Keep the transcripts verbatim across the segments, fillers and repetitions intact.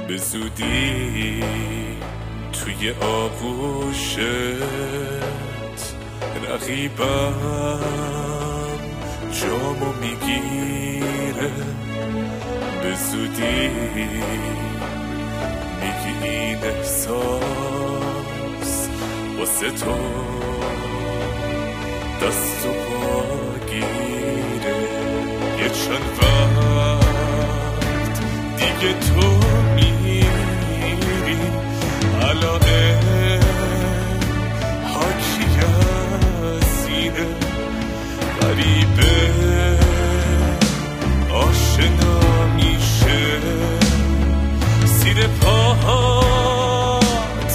به زودی توی آغوشت رقیبم جامو میگیره، به زودی میگی این احساس واسه تو دست و پا گیره. یه چند وقت دیگه تو میری علامه حاکی از سینه، غریبه آشنا میشه، زیر پاهات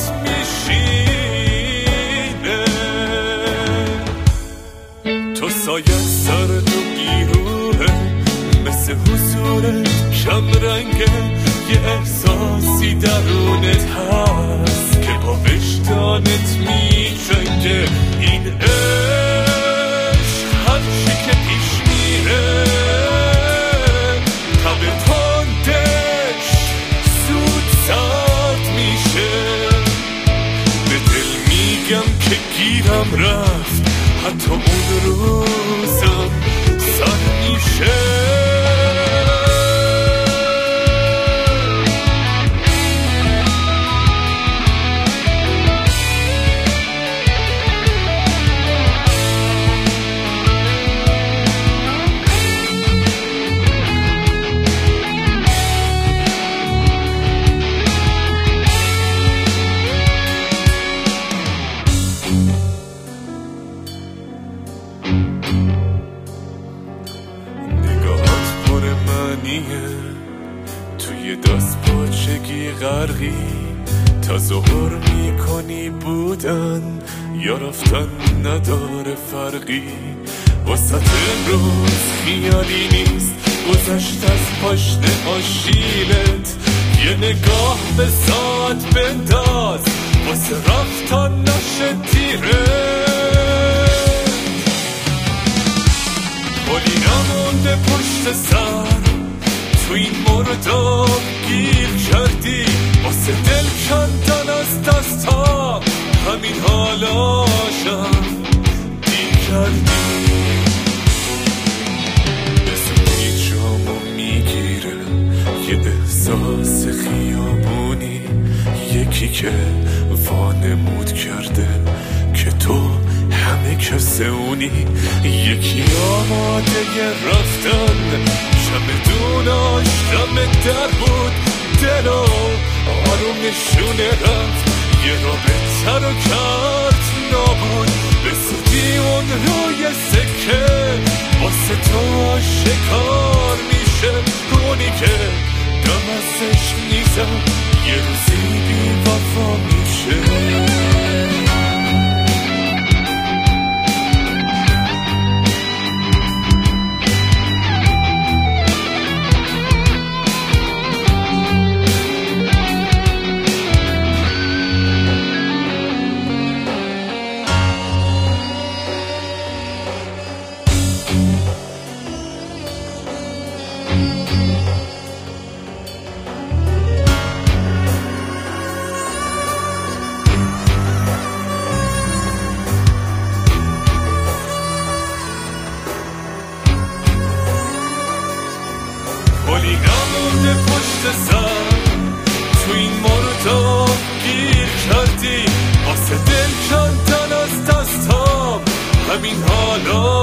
میشینه. تو سایت سرد و بیروه، مثل حضورت کم رنگه، یه احساسی درونت هست که با وجدانت میجنگه. این عشق هرچی که پیش میره تب تندش زود سرد میشه. به دل میگم که گیرم رفت، حتی اون روزم سر میشه. توی دست پاچگی غرقی، تظاهر میکنی بودن یا رفتن نداره فرقی. وسط امروز خیالی نیست گذشت از پشت آشیلت، یه نگاه به ساعت بنداز واسه رفتن نشه تیره. پلی نمونده پشت سر، تو این مرداب گیر کردی، واسه دل کندن از دستا همین حالاشم دیر کردی. به زودی جامو میگیره یه احساس خیابونی، یکی که وانمود کرده که تو همه کس اونی، یکی آماده رفتن چمدوناش دم در بود، دلو آروم نشونه رفت، یه رابطه رو کرد نابود. به زودی اون روی سکه واسه تو آشکار میشه، اونی که دم ازش نیزم یه روزی بی وفا میشه. پلی نمونده پشت سر، تو این مرداب گیر کردی، واسه دل کندن از دستام همین حالا